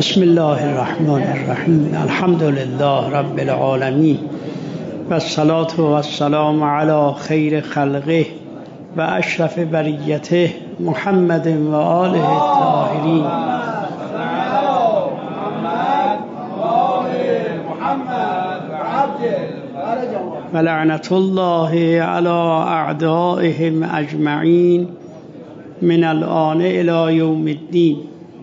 بسم الله الرحمن الرحیم. الحمد لله رب العالمین و الصلاة و السلام علی خیر خلقه و اشرف بریته محمد و آله الطاهرین. و لعنت الله علی اعدائهم اجمعین من الآن الی یوم الدین.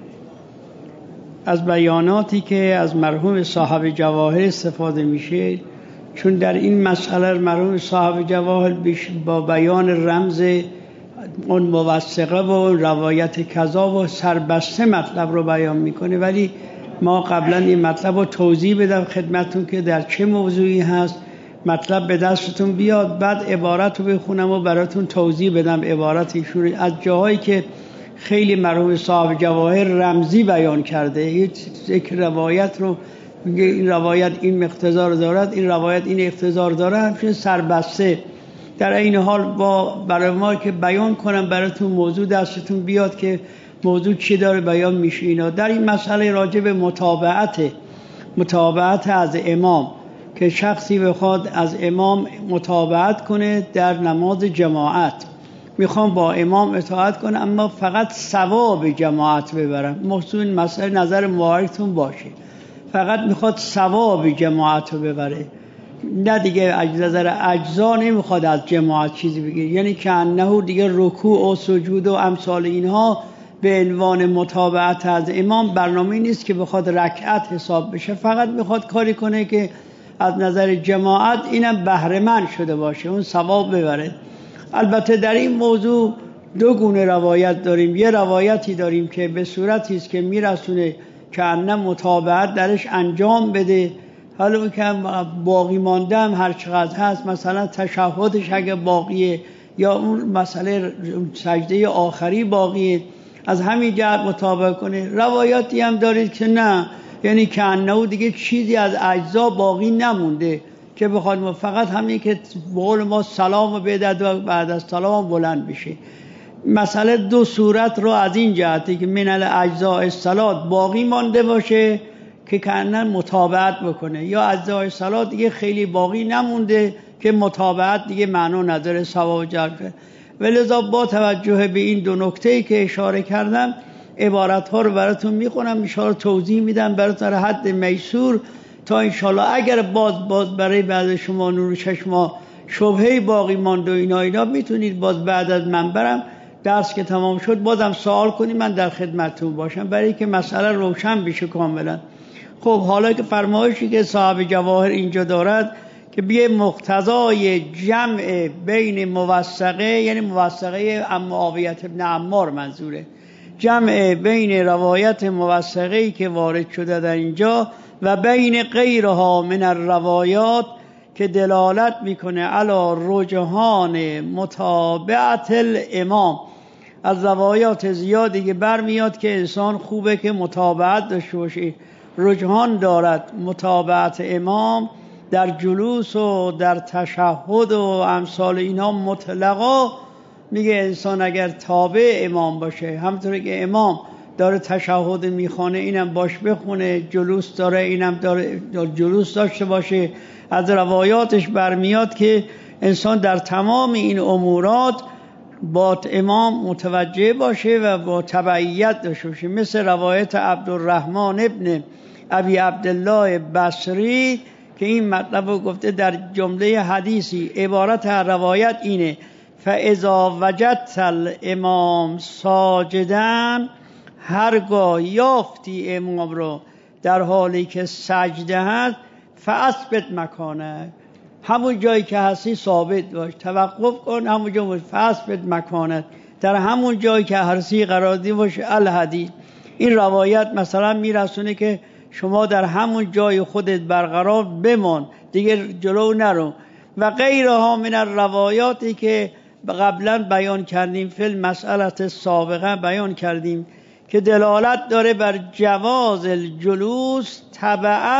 از بیاناتی که از مرحوم صاحب جواهر استفاده میشه، چون در این مسئله مرحوم صاحب جواهر با بیان رمز اون موثقه و اون روایت کذا و سربسته مطلب رو بیان میکنه، ولی ما قبلا این مطلب رو توضیح بدم خدمتون که در چه موضوعی هست، مطلب به دستتون بیاد، بعد عبارت رو بخونم و براتون توضیح بدم عبارت ایشون از جاهایی که خیلی مرحوم صاحب جواهر رمزی بیان کرده. یک روایت رو میگه این روایت این اقتضا دارد، این روایت این اقتضا داره، همچنین سربسته. در این حال برای ما که بیان کنم براتون موضوع دستتون بیاد که موضوع چی داره بیان میشه. اینا در این مسئله راجع به متابعت از امام، که شخصی بخواد از امام متابعت کنه در نماز جماعت، میخوام با امام اطاعت کنم اما فقط ثواب جماعت ببرم. محضور این مسئله نظر مبارکتون باشه، فقط میخواد ثواب جماعت رو ببره، نه دیگه نظر اجزا نمیخواد از جماعت چیزی بگیره. یعنی که انه دیگه رکوع و سجود و امثال اینها به عنوان متابعت از امام برنامه نیست که بخواد رکعت حساب بشه، فقط میخواد کاری کنه که از نظر جماعت اینم بهره مند شده باشه، اون ثواب ببره. البته در این موضوع دو گونه روایت داریم. یه روایتی داریم که به صورتی است که میرسونه که انه متابعت درش انجام بده، حالا اون که باقی مانده هم هر چقدر هست، مثلا تشهدش اگه باقیه یا اون مسئله سجده آخری باقیه، از همین جهت مطابقت کنه. روایاتی هم دارید که نه، یعنی که انه دیگه چیزی از اجزا باقی نمونده که بخواد فقط همین که بقول ما سلام بدهد و بعد از سلام بلند بشه. مسئله دو صورت رو از این جهتی که من الاجزاء الصلات باقی مانده باشه که کنن متابعت بکنه، یا اجزاء الصلات دیگه خیلی باقی نمونده که متابعت دیگه معنا نداره، ثواب جلب. ولذا با توجه به این دو نکته‌ای که اشاره کردم عبارت ها رو براتون میخونم، اشاره توضیح میدم براتون در حد میسور، تا انشالله اگر باز برای بعد شما نور چشما شبهه باقی مانده و اینا میتونید باز بعد از من برم درس که تمام شد بازم سوال کنید، من در خدمتتون باشم برای که مسئله روشن بشه کاملا. خب حالا که فرمایشی که صاحب جواهر اینجا دارد که بیه مقتضای جمع بین موثقه، یعنی موثقه معاویه بن عمار منظوره، جمع بین روایت موثقه‌ای که وارد شده در اینجا و بین غیرها من الروایات که دلالت میکنه علی رجحان متابعت الامام. از روایات زیادی که برمیاد که انسان خوبه که متابعت داشته باشه، رجحان دارد متابعت امام در جلوس و در تشهد و امثال اینا. مطلقا میگه انسان اگر تابع امام باشه، همونطور که امام داره تشهد میخونه اینم باش بخونه، جلوس داره اینم داره جلوس داشته باشه. از روایاتش برمیاد که انسان در تمام این امورات با امام متوجه باشه و با تبعیت داشته باشه. مثل روایت عبدالرحمن ابن ابی عبدالله بصری که این مطلب رو گفته در جمله حدیثی. عبارت روایت اینه: فاذا وجدت الامام ساجداً، هرگاه یافتی امام رو در حالی که سجده هست، فاثبت مکانه، همون جایی که هستی ثابت باش، توقف کن همون جا باش، فاثبت مکانه، در همون جایی که هستی قرار دی باش. الحدیث، این روایت مثلا میرسونه که شما در همون جای خودت برقرار بمان، دیگه جلو نرو. و غیرها من الروایاتی که قبلا بیان کردیم، فی المسئله سابقه بیان کردیم که دلالت داره بر جواز الجلوس تبعا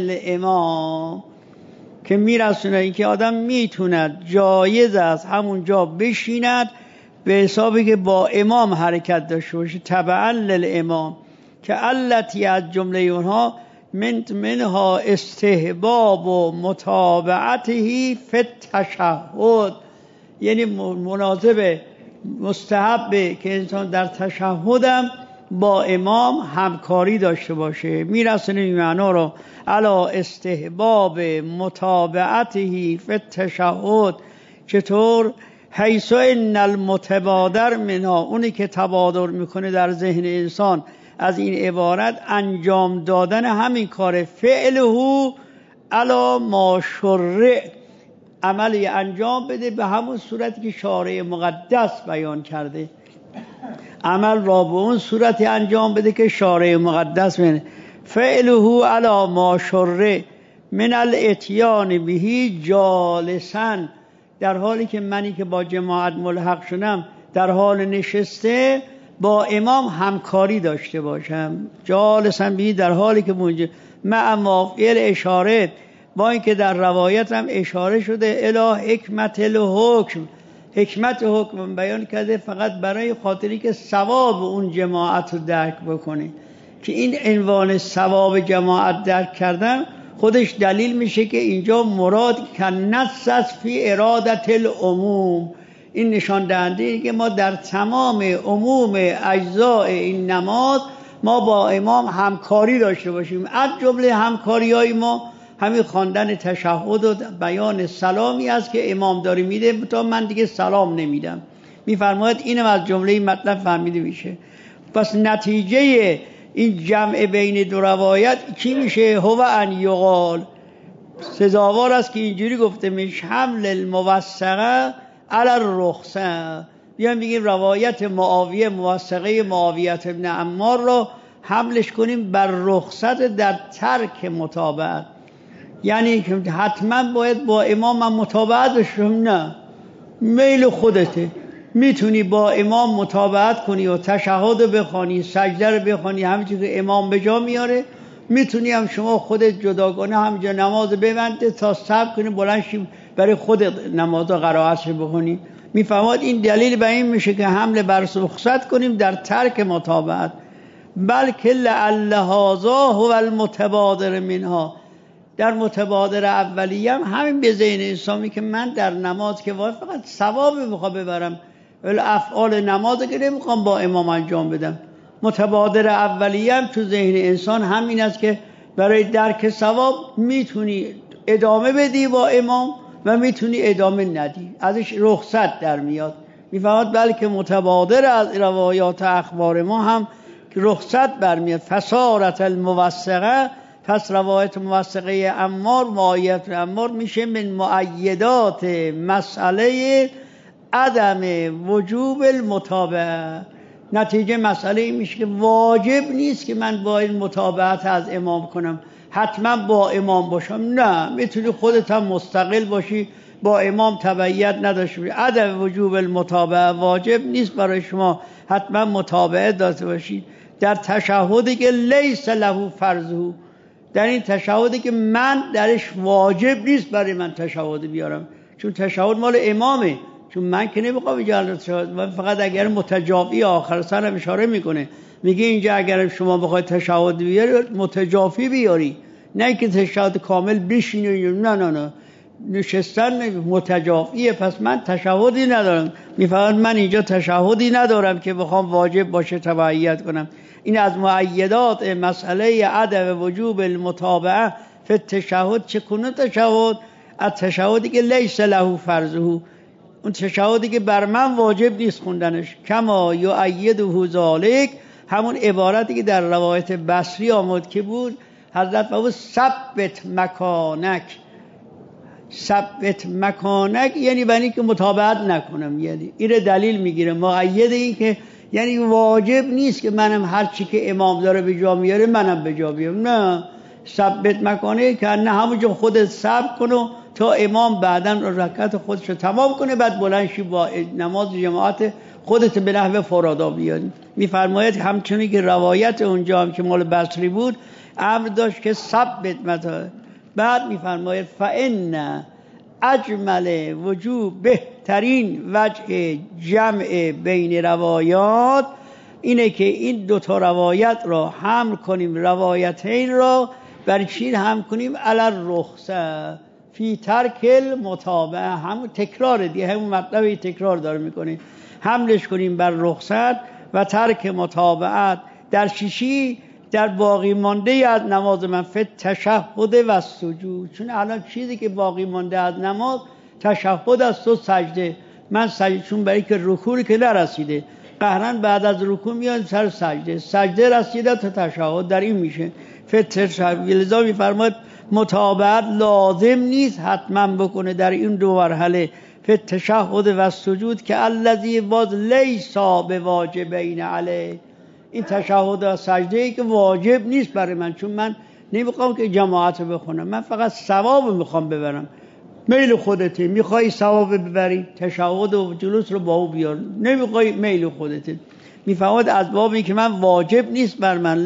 للامام، که میرسونه این که آدم میتوند جایز است همون جا بشیند به حسابی که با امام حرکت داشته باشه، تبعا للامام. که علتی از جمله اونها منها استحباب و متابعته فی التشهد، یعنی مناسب مستحبه که انسان در تشهدم با امام همکاری داشته باشه. میرسونه این معنا رو علا استحباب متابعته فی التشهد. چطور؟ حیث ان المتبادر منها، اونی که تبادر میکنه در ذهن انسان از این عبارت انجام دادن همین کار، فعله علا ما شرع، عملی انجام بده به همون صورتی که شارع مقدس بیان کرده، عمل را به اون صورتی انجام بده که شارع مقدس بینه. فعله علا ما شرع من الاتیان بهی جالسا، در حالی که منی که با جماعت ملحق شدم در حال نشسته با امام همکاری داشته باشم. جالسا بهی در حالی که اونجا مع موافقه اشاره، با اینکه در روایت هم اشاره شده الی حکمت الحکم، حکمت حکم بیان کرده فقط برای خاطری که ثواب اون جماعت رو درک بکنه، که این عنوان ثواب جماعت درک کردن خودش دلیل میشه که اینجا مراد کنس است فی ارادت العموم. این نشان دهنده که ما در تمام عموم اجزاء این نماز ما با امام همکاری داشته باشیم. از جمله همکاری های ما همین خواندن تشهد و بیان سلامی است که امام داره میده، تا من دیگه سلام نمیدم. میفرماید اینم از جمله این مطلب فهمیده میشه. پس نتیجه این جمع بین دو روایت چی میشه؟ هو ان یقال، سزاوار است که اینجوری گفته میشه حمل الموثقه علی الرخصه. بیان بگیم روایت معاویه، موثقه معاویه ابن عمار رو حملش کنیم بر رخصت در ترک متابعت، یعنی که حتما باید با امام من متابعت بشم؟ نه، میل خودته، میتونی با امام متابعت کنی و تشهد رو بخوانی، سجده رو بخوانی همینجور که امام به جا میاره، میتونی هم شما خودت جداگانه همینجا نماز ببنده تا صبر کنی بلند شی برای خودت نماز رو قرائتش بخونی. میفهمید این دلیل به این میشه که حمل بر رخصت کنیم در ترک متابعت. بلکه لعل هذا هو المتبادر منها، در متبادر اولیه هم همین به ذهن انسانی که من در نماز که فقط ثواب میخوام ببرم، ولی افعال نماز که نمیخوام با امام انجام بدم. متبادر اولیه هم تو ذهن انسان همین است که برای درک ثواب میتونی ادامه بدی با امام و میتونی ادامه ندی، ازش رخصت در میاد. میفهمد بلکه متبادر از روایات اخبار ما هم که رخصت برمیاد. فصارت الموثقه، پس روایت موثقه عمار، معایت عمار میشه من مؤیدات مسئله عدم وجوب المتابعه. نتیجه مسئله این میشه که واجب نیست که من با این متابعت از امام کنم، حتما با امام باشم. نه، میتونی خودت هم مستقل باشی، با امام تبعیت نداشته باشی. عدم وجوب المتابعه، واجب نیست برای شما حتما متابعت داشته باشی در تشهدی که لیس له فرضه، در این تشهدی که من درش واجب نیست برای من تشهد بیارم، چون تشهد مال امامه، چون من که نمیخوام اینجا تشهد، من فقط اگر متجافی آخر سر هم اشاره میکنه، میگه اینجا اگر شما بخواید تشهد بیاری متجافی بیاری، نه که تشهد کامل بشینی. نه نشستن متجافیه، پس من تشهدی ندارم. میفهمد من اینجا تشهدی ندارم که بخوام واجب باشه تبعیت کنم. این از مؤیدات مسئله عدم وجوب المتابعه فی التشهد. چگونه تشهد؟ از تشهدی که لیس له فرضه، اون تشهدی که بر من واجب نیست خوندنش. کما یؤیده ذالک، همون عبارتی که در روایت بصری آمد که بود حضرت فرمود ثبت مکانک. ثبت مکانک یعنی بنی که متابعت نکنم، یعنی این دلیل میگیره مؤید این که یعنی واجب نیست که منم هر چی که امام داره به جا میاره منم به جا بیارم. نه، ثبت مکانه که نه همونجا خودت صبر کنو تا امام بعداً رکعت خودش رو تمام کنه، بعد بلند شی با نماز جماعت خودت به نحو فرادا بیاری. میفرماید همچنین که روایت اونجا هم که مال بصری بود امر داشت که ثبت مکانه. بعد میفرماید فإن اجمل وجوب، بهترین وجه جمع بین روایات اینه که این دوتا روایت را حمل کنیم، روایتین را برای چی حمل کنیم؟ علی الرخصه فی ترک المتابعه، همون تکرار دیگه، همون مطلب تکرار داره میکنه، حملش کنیم بر رخصت و ترک متابعت در چیشی؟ در باقی مانده از نماز من، فت تشهد و سجود. چون الان چیزی که باقی مانده از نماز تشهد است و سجده. من سجده چون برای که رکوعی که نرسیده، قهرن بعد از رکوع میاد سر سجده، سجده رسیده تا تشهد، در این میشه فت تشهد. لذا میفرماید متابعت لازم نیست حتما بکنه در این دو مرحله، فت تشهد و سجود، که الذی باز لیسا بواجبین علیه، این تشهد و سجده ای که واجب نیست برای من، چون من نمیخوام که جماعت رو بخونم، من فقط ثواب میخوام ببرم. میل خودته، میخوای ثواب ببری تشهد و جلوس رو با او بیار، نمیخوای میل خودته. میفهمد از بابی که من واجب نیست بر من،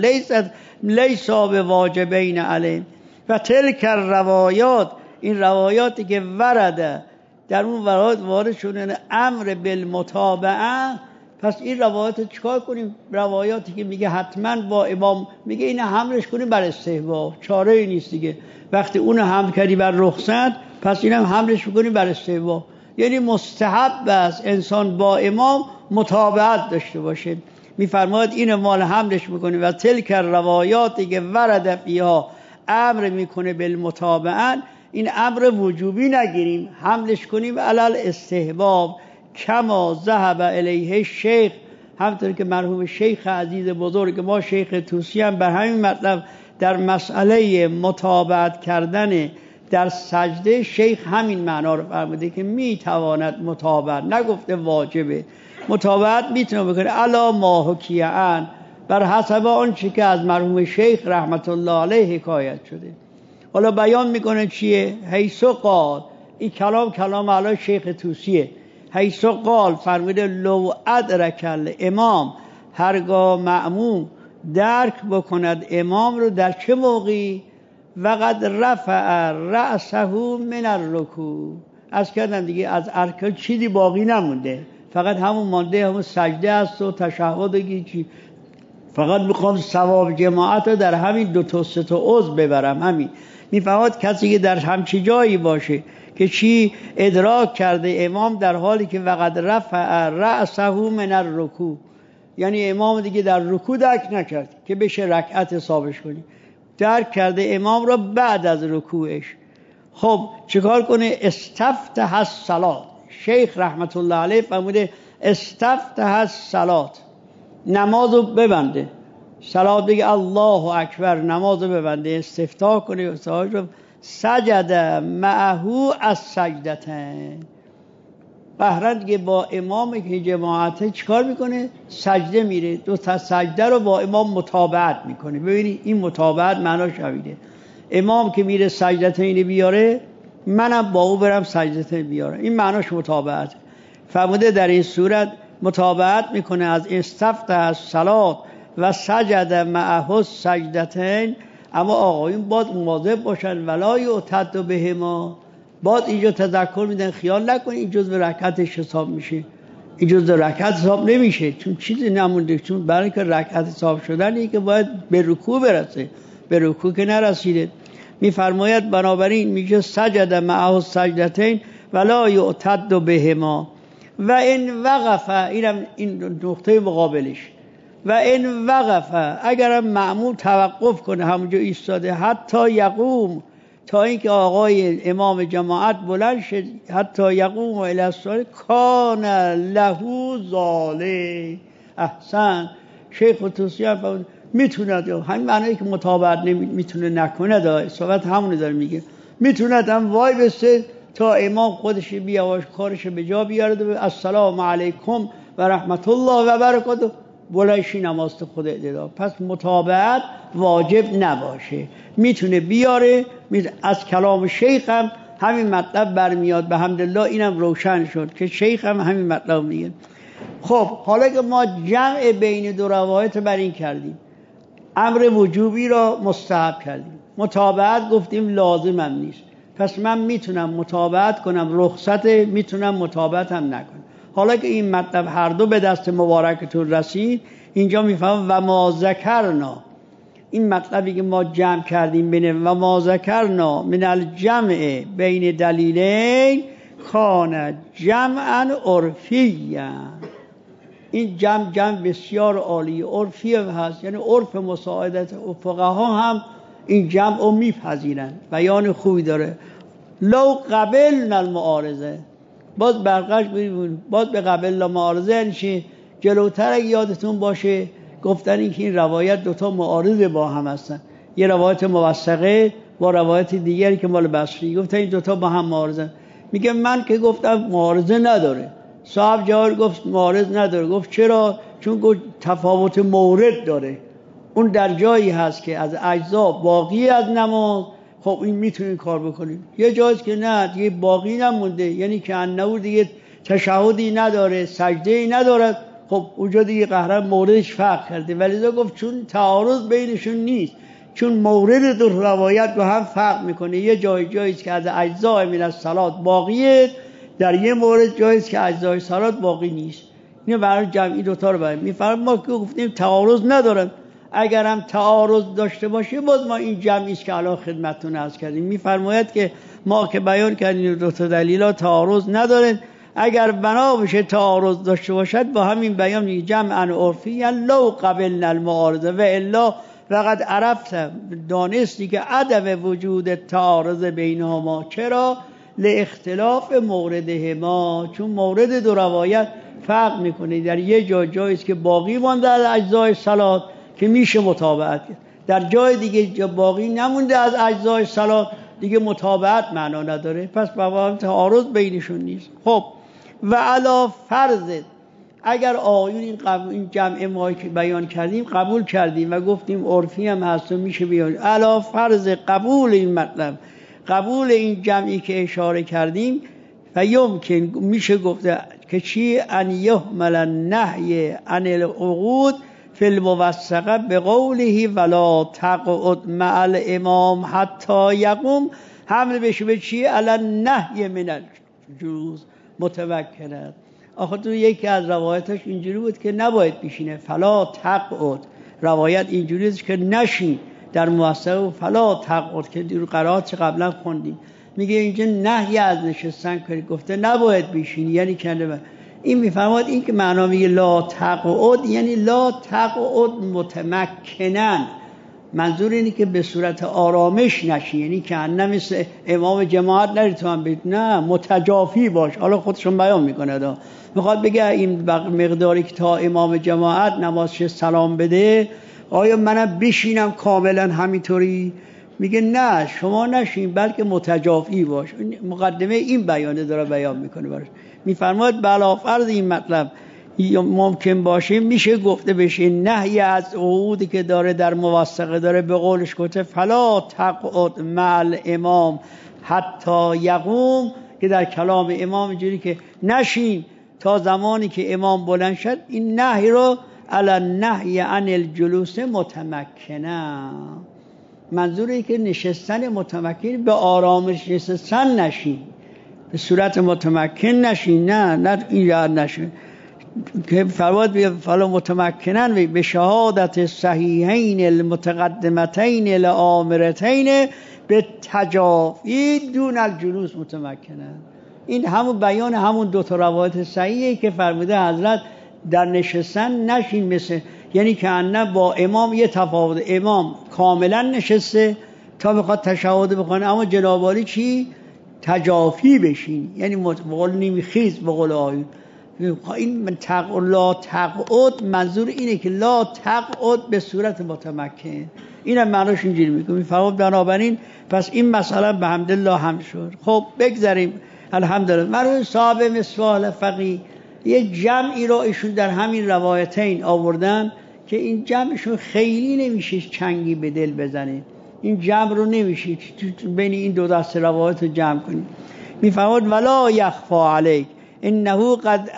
لیسا بواجبین علیه. و تلک روایات، این روایاتی که ورده در اون وارد شدن امر بالمتابعه، پس این روایات چیکار کنیم؟ روایاتی که میگه حتما با امام، میگه این حملش کنیم بر استحباب، چاره ای نیست دیگه. وقتی اون حمل کردی بر رخصت، پس اینم حملش میکنیم بر استحباب، یعنی مستحب است انسان با امام متابعت داشته باشه. میفرماید این مال حملش میکنیم و تلک روایاتی که ورد فیها، امر میکنه بالمتابعه، این امر وجوبی نگیریم، حملش کنیم علل استحباب، کما ذهب الیه شیخ، همونطور که مرحوم شیخ عزیز بزرگ ما شیخ طوسی هم بر همین مطلب در مسئله متابعت کردن در سجده، شیخ همین معنا رو فرموده که میتواند متابعت، نگفته واجبه، متابعت میتونه بکنه علا ما حکی عن، بر حسب آنچه که از مرحوم شیخ رحمت الله علیه حکایت شده. حالا بیان میکنه چیه؟ حیثو قال، این کلام علی شیخ طوسیه. حیثو قال فرموده لو ادرک الامام، هرگاه مأموم درک بکند امام رو در چه موقعی؟ وقد رفع رأسه من الرکوع، از کردن دیگه از ارکان چیزی باقی نمونده، فقط همون مانده همون سجده است و تشهد و چی، فقط میخوام ثواب جماعت رو در همین دو تا سه تا عضو ببرم. همین میفهمد کسی که در همچی جایی باشه که چی ادراک کرده امام در حالی که وقد رفع رأسه من الرکوع، یعنی امام دیگه در رکوع درک نکرد که بشه رکعت حسابش کنی، درک کرده امام را بعد از رکوعش. خب چیکار کنه؟ استفتح الصلاة، شیخ رحمت الله علیه فرموده استفتح الصلاة، نمازو ببنده، صلات بگه الله اکبر، نمازو ببنده، استفتاح کنه، سجد معه السجدتین، بهرن دیگه با امام که جماعته چیکار میکنه؟ سجده میره، دو تا سجده رو با امام متابعت میکنه. ببینید این متابعت معناش همینه، امام که میره سجدتین بیاره، منم با او برم سجدتین بیارم، این معناش متابعت. فرموده در این صورت متابعت میکنه از استفتح الصلاة و سجد معه السجدتین. اما آقایون باید مواظب باشن، ولا یعتد بهما، باید اینجا تذکر میدن خیال نکنید این جزء رکعتش حساب میشه، این جزء رکعت حساب نمیشه، چون چیزی نمونده، چون برای که رکعت حساب شدنی که باید به رکوع برسه، به رکوع که نرسیده. میفرماید بنابراین میگه سجد معه السجدتین ولا یعتد بهما و ان وقف، این نقطه مقابلش، و ان وقف، اگرم مأموم توقف کنه همونجا ایستاده، حتی یقوم، تا اینکه آقای امام جماعت بلند شد، حتی یقوم الی الصلاة کان له ذالک. احسن، شیخ طوسی میتوند، همین معنی که متابعت میتونه نکنه، صحبت همونه داره میگه، میتوند هم وای بسته تا امام خودش بیاوش کارش به جا بیارد، السلام علیکم و رحمت الله و برکاته، بلایشی نماز خود اعتدال. پس متابعت واجب نباشه، میتونه بیاره. از کلام شیخ هم همین مطلب برمیاد، به حمدالله اینم روشن شد که شیخ هم همین مطلب میگه. خب حالا که ما جمع بین دو روایت بر این کردیم، امر وجوبی را مستحب کردیم، متابعت گفتیم لازم هم نیست، پس من میتونم متابعت کنم، رخصت، میتونم متابعت هم نکنم. حالا که این مطلب هر دو به دست مبارکتون رسید، اینجا میفهمم و ما ذکرنا، این مطلبی که ما جمع کردیم بین و ما ذکرنا من الجمع بین دلیلین کان جمعا عرفیا. این جمع بسیار عالی عرفی هست، یعنی عرف مساعدت فقها هم این جمع رو میپذیرن، بیان خوبی داره. لو قبلنا المعارضه، باز برقش بریم باز به قبل المعارضه یعنی چی؟ جلوتر اگه یادتون باشه گفتن این که این روایت دوتا معارض با هم هستن، یه روایت موثقه با روایت دیگری که مال بصری، گفتن این دوتا با هم معارضن. میگه من که گفتم معارضه نداره. صاحب جواب گفت معارض نداره. گفت چرا؟ چون گفت تفاوت مورد داره، اون در جایی هست که از اجزا باقی از نماز، خب این میتونین کار بکنیم. یه جاییست که نه دیگه باقی نمونده، یعنی که انه دیگه تشهدی نداره، سجده‌ای نداره، خب اونجا دیگه قهرن موردش فرق کرده. ولی گفت چون تعارض بینشون نیست، چون مورد دو روایت با هم فرق میکنه. یه جاییست که از اجزای من الصلات باقیه، در یه مورد جاییست که اجزای صلات باقی نیست. اینو برای جمعی دوتا رو بریم میفرم. ما که گفتیم تعارض ندارن، اگر هم تعارض داشته باشه باز ما این جمعیست که الان خدمتتون عرض کردیم. میفرماید که ما که بیان کردیم دوتا دلیلا تعارض ندارن، اگر بنا بشه تعارض داشته باشد با همین بیان جمعا عرفیا لو قبلنا المعارضه و الا فقد عرفت، دانستی که عدم وجود تعارض بینهما. چرا؟ لاختلاف موردهما، چون مورد دو روایت فرق میکنه. در یه جاییست که باقی مانده از اجزای صلات که میشه متابعت کرد، در جای دیگه باقی نمونده از اجزای صلات دیگه متابعت معنا نداره، پس با هم تعارض بینشون نیست. خب و علا فرض اگر آیون این جمع ما که بیان کردیم قبول کردیم و گفتیم عرفی هم هست و میشه بیان، علا فرض قبول این مطلب، قبول این جمعی که اشاره کردیم، و یمکن میشه گفته که چی؟ ان یحمل النهی عن العقود فی الموثقه بقوله ولا تقعد مع الامام حتی یقوم، حمل بشه به چی؟ علی النهی من الجلوس متمکنه. آخه تو یکی از روایتش اینجوری بود که نباید بشینه، فلا تقعد، روایت اینجوری است که نشین در موثقه، فلا تقعد که در قرائات قبلا خوندیم میگه اینجا نهی از نشستن کنید، گفته نباید بشینی، یعنی کلمه این میفرماد این که معنا میگه لا تقعد یعنی لا تقعد متمکنن، منظور اینه که به صورت آرامش نشی، یعنی که نه مثل امام جماعت نری تو هم بید، نه متجافی باش. حالا خودشون بیان میکنه میخواد بگه این مقداری که تا امام جماعت نمازش سلام بده آیا منم بشینم کاملا همینطوری؟ میگه نه شما نشین بلکه متجافی باش. مقدمه این بیانه داره بیان میکنه براش. میفرماید بلافرض این مطلب ممکن باشه میشه گفته بشه نهی از عقودی که داره در موثقه داره، به قولش گفته فلا تقعد مع الامام حتی یقوم، که در کلام امام اینجوری که نشین تا زمانی که امام بلند شد. این نهی رو علی النهی عن الجلوس متمکنه، منظوری که نشستن متمکن به آرامش نشستن نشین، به صورت متمکن نشین، نه این یاد نشین که فرمود به فلا متمکنن به شهادت صحیحین المتقدمتین الامرتین به تجافی دون الجلوس متمکنن. این همون بیان همون دو تا روایت صحیحه که فرموده حضرت در نشستن نشین، مثل یعنی که انه با امام یه تفاوت، امام کاملا نشسته تا میخواد تشهد بکنه، اما جناب عالی چی؟ تجافی بشین، یعنی بقول نیمی خیز بقول آیون. این لا تقعد منظور اینه که لا تقعد به صورت متمکن، اینم معناش اینجوری میگه. میفهمم بنابراین پس این مسئله به حمدالله هم شد. خب بگذاریم الحمدلله. مرحوم صاحب مصباح الفقی یه جمعی را ایشون در همین روایتین آوردن که این جمعشون خیلی نمیشه چنگی به دل بزنه، این جمع رو نمیشه بین این دو دست روایت رو جمع کنیم. میفرماد ولا یخفا علیک انه قد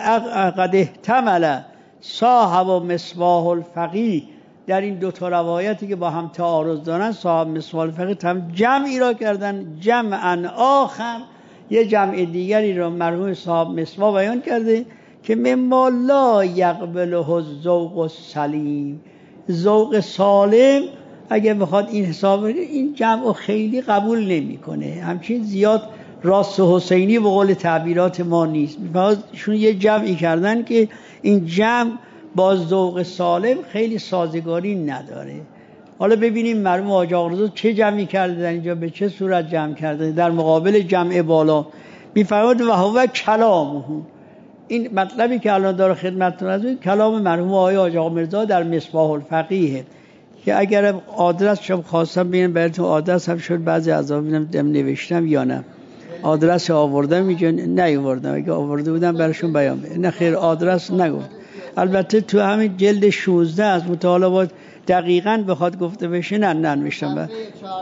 احتمل صاحب مصباح الفقی، در این دو تا روایتی که با هم تعارض دارن صاحب مصباح الفقی هم جمعی را کردن، جمعا آخر یه جمع دیگری را مرحوم صاحب مصباح بیان کرده که مما لا یقبله الذوق السلیم. ذوق سالم اگه بخواد این حساب این جمع خیلی قبول نمیکنه، همچین زیاد راست و حسینی به قول تعبیرات ما نیست. ایشون یه جمعی کردن که این جمع با ذوق سالم خیلی سازگاری نداره. حالا ببینیم مرحوم حاج آقا چه جمعی کرده در اینجا، به چه صورت جمع کرده در مقابل جمع بالا. میفرماد و هو کلامه. این مطلبی که الان داره خدمتتون از کلام مرحوم آقای حاج آقا میرزا در مصباح الفقیه که اگر آدرس شما خواستم ببینم براتون آدرس هم شد بعضی از ببینم نوشتم یا نه. آدرس آوردم اینجا نیاوردم، اگه آورده بودم براشون بیان نه خیر آدرس نگفت. البته تو همین جلد 16 از مطالبات دقیقاً بخواد گفته بشه نه ننوشتم.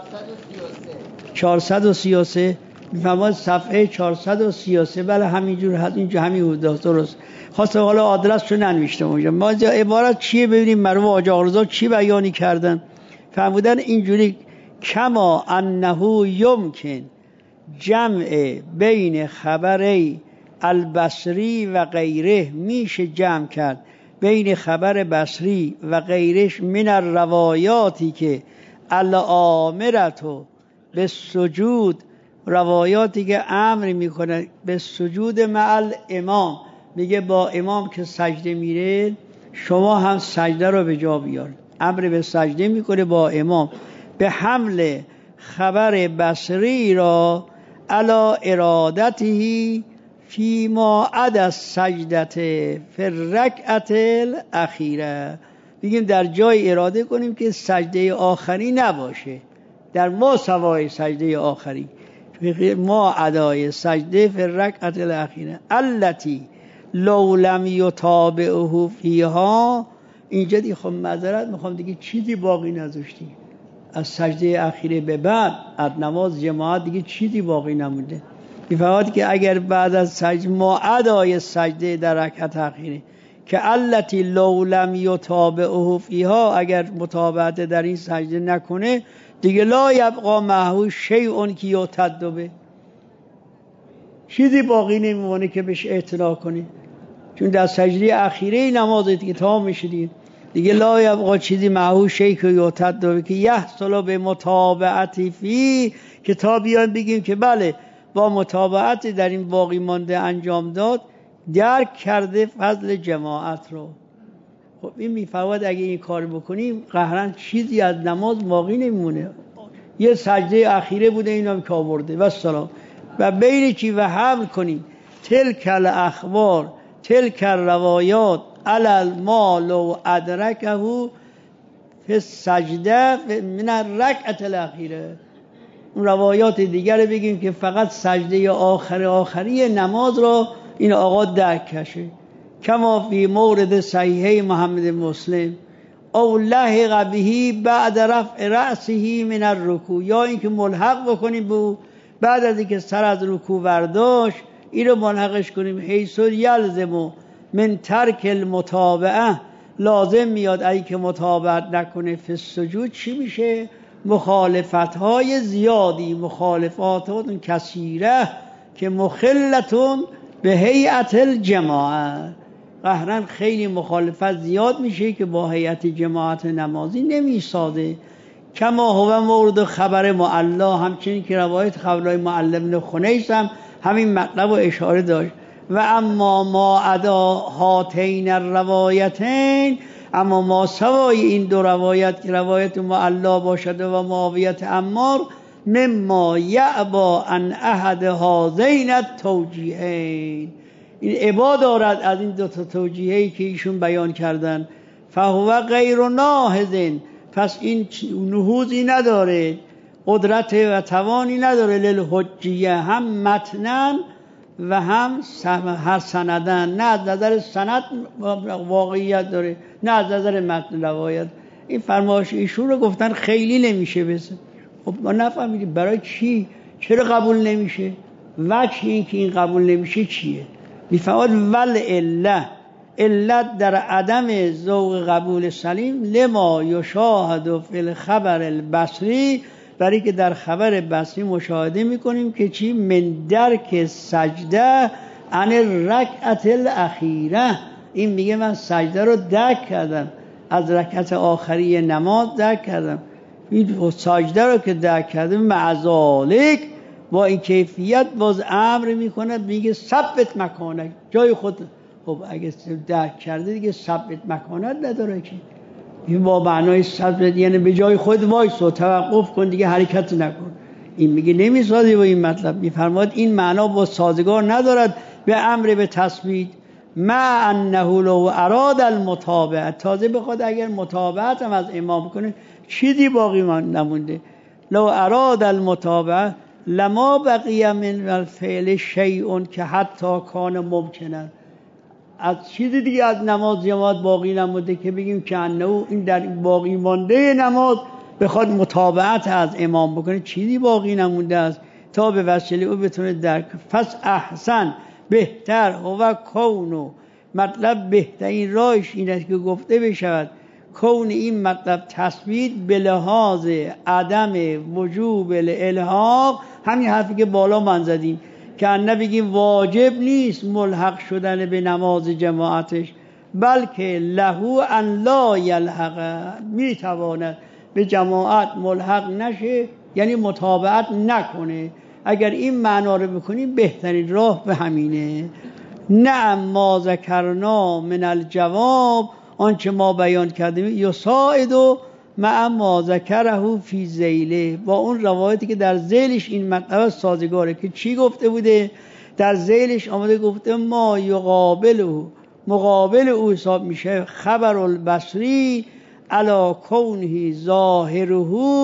433 میفهمد صفحه 433 بله همینجور هست، اینجا همین درست. خواستم حالا آدرس رو ننوشتم اونجا. ما عبارت چیه ببینیم مرحوم حاج آقا رضا چی بیانی کردن. فرمودن اینجوری کما انه یمکن جمع بین خبری البصری و غیره، میشه جمع کرد بین خبر بصری و غیرش من الروایاتی که الامرتو به سجود، روایاتی که امر میکنه به سجود مع الامام، میگه با امام که سجده میره شما هم سجده رو به جا بیار، امر به سجده میکنه با امام، به حمل خبر بصری را علی ارادته فی ما عدا السجدة فی الرکعة الاخیره. میگیم در جای اراده کنیم که سجده آخری نباشه، در ما سوای سجده آخری، ما ادای سجده فی الرکعة الاخیره التی لو لم یتابعه فیها. اینجا دیگه خب معذرت میخوام دیگه چیزی باقی نذاشتی از سجده اخیره به بعد از نماز جماعت، دیگه چیزی باقی نمونده. میفهمد که اگر بعد از سجده ما ادای سجده در رکعت اخیره که التی لو لم یتابعه فیها، اگر متابعت در این سجده نکنه دیگه لا یبقى معه شیء که یعتد به، چیزی باقی نمیمونه که بهش اعتنا کنی، چون در سجده اخیره نماز دیگه تمام میشه دیگه لا یبقى چیزی معه شیء که یعتد به که یحصل به متابعتی فی، که تا بیان بگیم که بله با متابعت در این باقی مانده انجام داد درک کرده فضل جماعت رو. خب این میفواد اگه این کار بکنیم قهرن چیزی از نماز باقی نمیمونه. یه سجده اخیره بوده اینم که آورده و سلام، و بین چی و حمل کنیم تلک الاخبار تلک الروایات علی المال و ادرکه فی السجده من الرکعة الاخیره. اون روایات دیگر بگیم که فقط سجده آخری نماز را این آقا درک کشه، کما فی مورد صحیحه محمد مسلم او لحق بهی بعد رفع رأسه من الرکوع، یا اینکه ملحق بکنیم به بعد از اینکه سر از رکوع برداشت این رو ملحقش کنیم، حیث یلزم من ترک المتابعه، لازم میاد اگه که متابعت نکنه فی السجود چی میشه؟ مخالفت‌های زیادی، مخالفات کثیره که مخلتون به هیئت الجماعه، قهرن خیلی مخالفت زیاد میشه که با هیئت جماعت نمازی نمیساده. کما هو مورد خبر معلا، همچنین که روایت خبرهای معلا بن خنیس هم همین مطلب و اشاره داشت. و اما ما عدا هاتین الروایتین، اما ما سوای این دو روایت که روایت معلا باشد و معاویت عمار، مما یعبا ان احد هذین التوجیهین، این عبا دارد از این دو تا توجیهی که ایشون بیان کردن، فهو غیر ناهض، پس این نهوضی نداره، قدرت و توانی نداره للحجیه، هم متنن و هم سندن، نه از نظر سند واقعیت داره نه از نظر متن روایت. این فرمایش ایشون رو گفتن خیلی نمیشه بسه. خب ما نفهمیدیم برای چی، چرا قبول نمیشه، وجه این که این قبول نمیشه چیه؟ میفهمد ول علت در عدم ذوق قبول سلیم لما یشاهد فی الخبر البصری، برای که در خبر بصری مشاهده میکنیم که چی؟ من درک سجده عن الرکعت الاخیره، این میگه من سجده رو درک کردم، از رکعت آخری نماز درک کردم. این سجده رو که درک کردم، معذالک با این کیفیت باز امر میکنه، میگه ثبت مکانک، جای خود. خب اگه درک کرده دیگه ثبت مکانت نداره که، این با معنای ثبت یعنی به جای خود وایسو، توقف کن دیگه، حرکت نکن. این میگه نمیسازی با این مطلب. میفرماید این معنا با سازگار ندارد به امر به تثبیت، مع انه لو اراد المتابعه، تازه بخواد اگر متابعت هم از امام کنه چیزی باقی نمونده. لو اراد المتابعه لما بقی من الفعل شیء که حتی کان ممکنه، از چیزی دیگه از نماز جماعت باقی نمونده که بگیم که انه این در باقی مانده نماز بخواد متابعت از امام بکنه، چیزی باقی نمونده است تا به وسیله او بتونه درک. پس احسن، بهتر، هو کونو، مطلب بهترین راهش این است که گفته بشود کون این مطلب تثبیت به لحاظ عدم وجوب الالحاق، همین حرفی که بالا من زدیم که ان بگیم واجب نیست ملحق شدن به نماز جماعتش، بلکه لهو ان لا یلحق، میتواند به جماعت ملحق نشه، یعنی متابعت نکنه. اگر این معنا رو بکنیم بهترین راه به همینه. نعم ما ذکرنا من الجواب، آنچه ما بیان کردیم، یساعد مع ما ذکره فی ذیله، با اون روایتی که در ذیلش این مطلب سازگاره. که چی گفته بوده؟ در ذیلش آمده گفته ما یقابله، مقابل او حساب میشه خبر البصری علی کونه ظاهره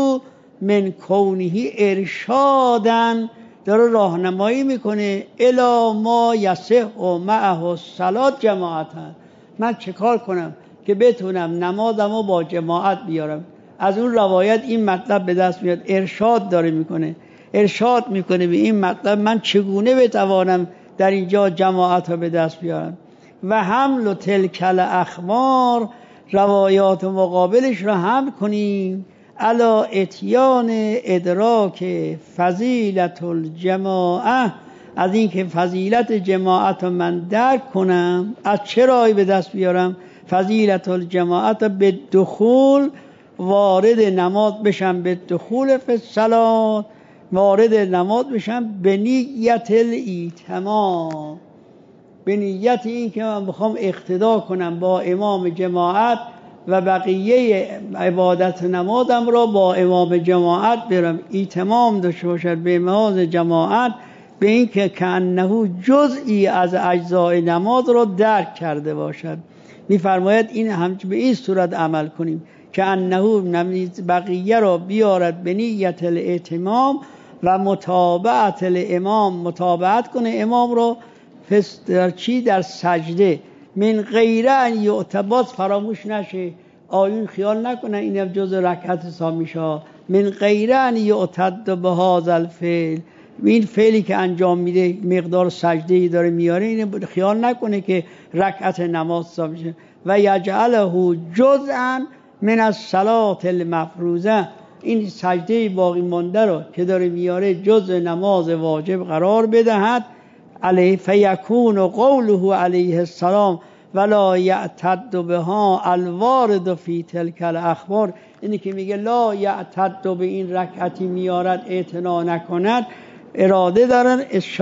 من کونه ارشادن، داره راهنمایی میکنه الی ما یصح و معه الصلاه جماعتن، من چه کار کنم که بتونم نمازمو با جماعت بیارم. از اون روایت این مطلب به دست میاد، ارشاد داره میکنه، ارشاد میکنه به این مطلب من چگونه بتوانم در اینجا جماعت رو به دست بیارم. و حمل و تلکل اخبار، روایات مقابلش رو حمل کنیم علا اتیان ادراک فضیلت الجماعه، از این که فضیلت جماعت رو من درک کنم. از چه راهی به دست بیارم؟ فضیلت الجماعت به دخول، وارد نماز بشم، به دخول فی الصلاة، وارد نماز بشم به نیت الایتمام، به نیت این که من بخوام اقتدا کنم با امام جماعت و بقیه عبادت نمازم را با امام جماعت برم، ایتمام داشته باشد به نماز جماعت، به این که کأنه جزئی از اجزای نماز را درک کرده باشد. می‌فرماید این هم به این صورت عمل کنیم که انه بقیه را بیارد به نیت الاتمام و متابعت الامام، متابعت کنه امام را در چی؟ در سجده. من غیر ان یعتباط، فراموش نشه آیون خیال نکنن این جز رکعت حساب میشه. من غیر ان یعتد به هذا الفعل، این فعلی که انجام میده مقدار سجده‌ای داره میاره، این خیال نکنه که رکعت نماز حساب میشه. و یجعله جزءا من الصلاة المفروضه، این سجده باقی مانده رو که داره میاره جزء نماز واجب قرار بدهد. علیه فیکون قوله علیه السلام ولا یعتد بها الوارد فی تلک الاخبار، اینی که میگه لا یعتد به این رکعتی میارد اعتنا نکند، اراده دارن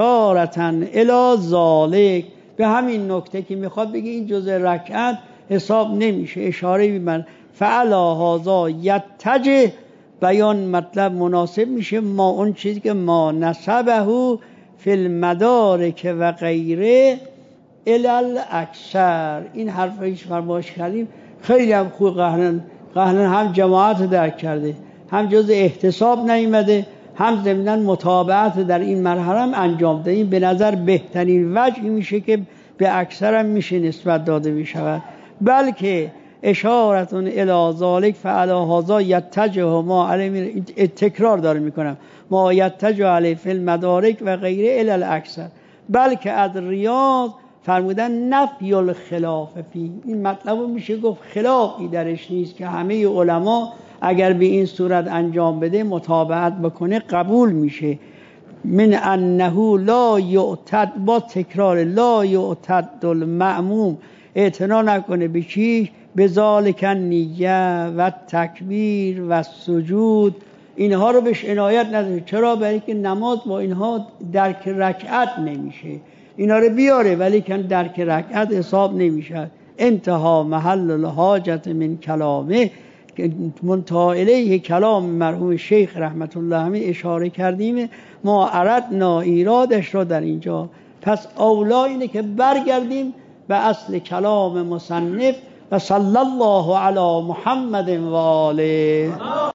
اشارتن الی ذالک، به همین نکته که میخواد بگه این جزء رکعت حساب نمیشه، اشاره میبرن. فعلا هذا یتجه، بیان مطلب مناسب میشه ما اون چیزی که ما نسبه فی المدارک و غیره الاکثر، این حرف ایش فرمایش کردیم خیلی هم خوب قهرن هم جماعت درک کرده، هم جز احتساب نیامده، هم ضمناً متابعت در این مرحله هم انجام ده. این به نظر بهترین وجه میشه که به اکثر هم میشه نسبت داده میشود. بلکه اشارتون الی ذالک فعلا هذا یتجه ما علیه، تکرار داره میکنم، ما یتجه علیه فی المدارک و غیره الی الاکثر. بلکه از ریاض فرمودن نفی الخلاف فی، این مطلب میشه گفت خلافی درش نیست که همه علما اگر به این صورت انجام بده متابعت بکنه قبول میشه. من انه لا یعتد، با تکرار لا یعتد المأموم، اعتنا نکنه به چی؟ به ذالک نیه و تکبیر و سجود، اینها رو بهش عنایت نداره. چرا؟ برای که نماز با اینها درک رکعت نمیشه. اینا رو بیاره ولی که درک رکعت حساب نمیشه. انتها محل الحاجت من کلامه، منتهی الیه کلام مرحوم شیخ رحمت الله علیه اشاره کردیم، ما اردنا ایرادش را در اینجا. پس اولا اینه که برگردیم به اصل کلام مصنف و صلی الله علی محمد و آله.